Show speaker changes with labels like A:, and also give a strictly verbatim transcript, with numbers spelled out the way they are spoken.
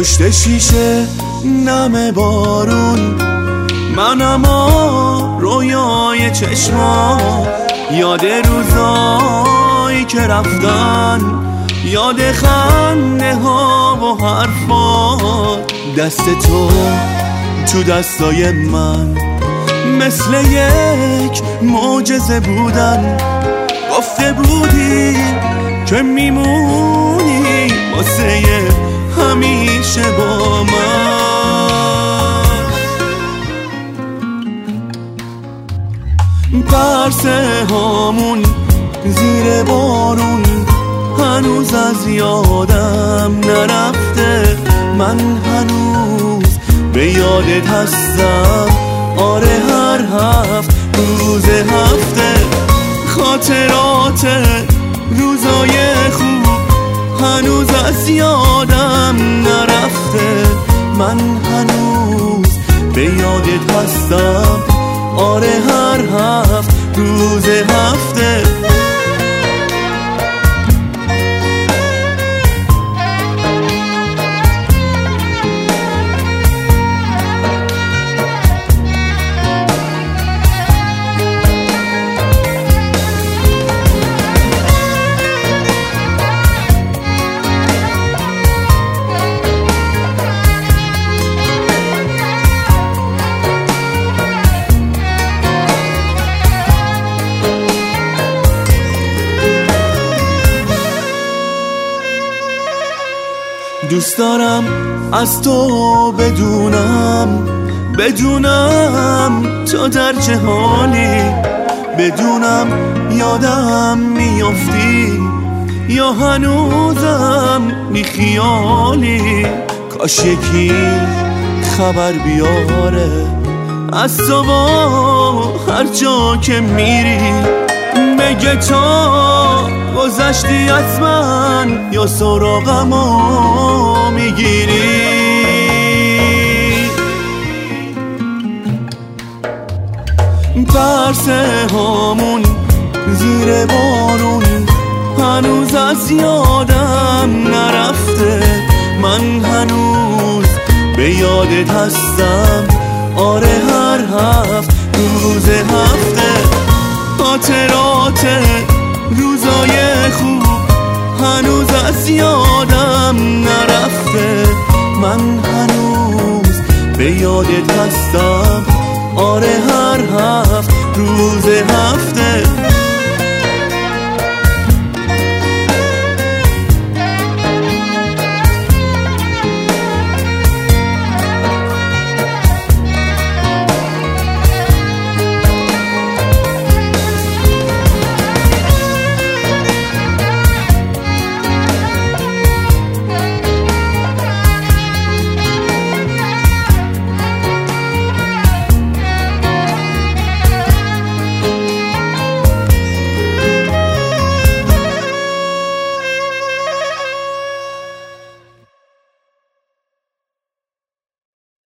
A: پشت شیشه نم بارون، منم رویای چشما، یاد روزایی که رفتن، یاد خنده ها و حرفات. دست تو تو دستای من مثل یک معجزه بودن، گفته بودی که میمونی واسه همیشه با من. پرسه هامون زیر بارون هنوز از یادم نرفته، من هنوز به یادت هستم. آره هر هفت روز هفته خاطرات روزای خوب هنوز از یادم نرفته، من هنوز به یادت هستم. آره هر هفت روز هفته. دوست دارم از تو بدونم، بدونم تو در چه حالی، بدونم یادم میافتی یا هنوزم بی خیالی. کاش یکی خبر بیاره از تو با هر جا که میری، بگه تو گذشتی از من یا سراغمو میگیری. پرسه هامون زیر بارون هنوز از یادم نرفته، من هنوز به یادت هستم. آره هر هفت روز هفته خاطرات روزای خوب هنوز از یادم نرفته، من هنوز به یادت هستم.